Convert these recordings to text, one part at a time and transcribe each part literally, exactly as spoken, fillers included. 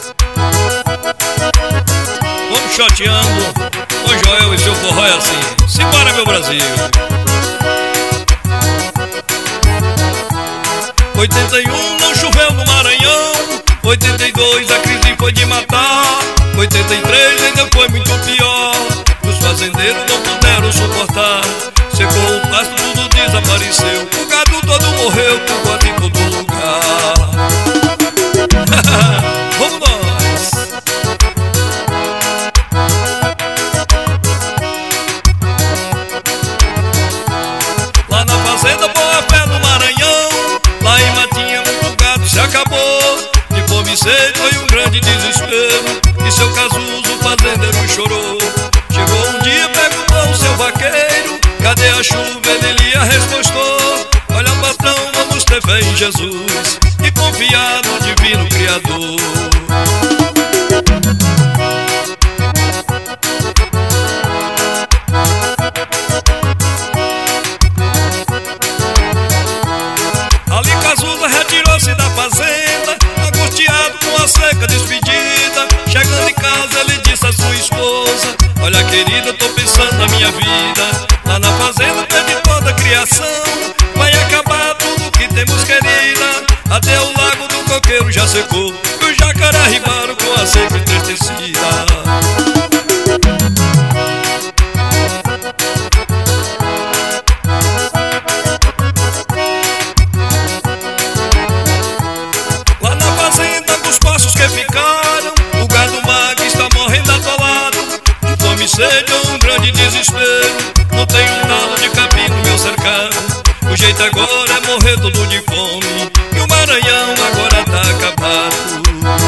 Vamos chateando com Joel e seu forró é assim. Simbora, meu Brasil. Oitenta e um não choveu no Maranhão. Oitenta e dois a crise foi de matar. Oitenta e três ainda foi muito pior. Os fazendeiros não puderam suportar. Secou o pasto, tudo desapareceu. O gado todo morreu, por quase em todo lugar. Vamos nós! Lá na fazenda Boa Fé no Maranhão, lá em Matinha muito gado se acabou. De fome e sede foi um grande desespero. E seu Casuso o fazendeiro chorou. Chegou um dia, perguntou o seu vaqueiro: cadê a chuva? Ele lhe respostou: olha, patrão, vamos ter fé em Jesus e confiar no divino Criador. Ali Casusa retirou-se da fazenda, angustiado com a seca despedida. Chegando em casa ele disse à sua esposa: olha, querida, eu tô pensando na minha vida. Lá na fazenda perdi toda a criação, vai acabar tudo que temos, querida. Até o lago do coqueiro já secou e o jacaré ribaram com a seca entristecida. Lá na fazenda dos passos que ficaram, o gado magro está morrendo atolado. De fome e sede é um grande desespero. Não tem um talo de capim no meu cercado. O jeito agora é morrer todo de fome, e o Maranhão agora tá acabado.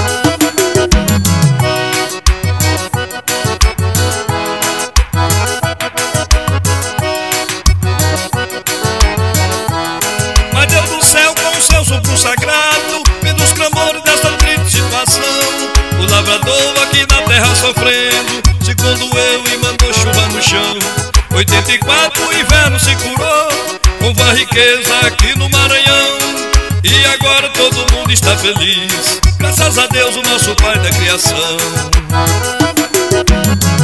Mas Deus do céu, com o seu sopro sagrado, vendo os clamores desta triste situação. O lavrador aqui na terra sofrendo, segundo eu, e mandou chuva no chão. Oitenta e quatro o inverno se curou, houve a riqueza aqui no Maranhão. E agora todo mundo está feliz, graças a Deus, o nosso Pai da criação.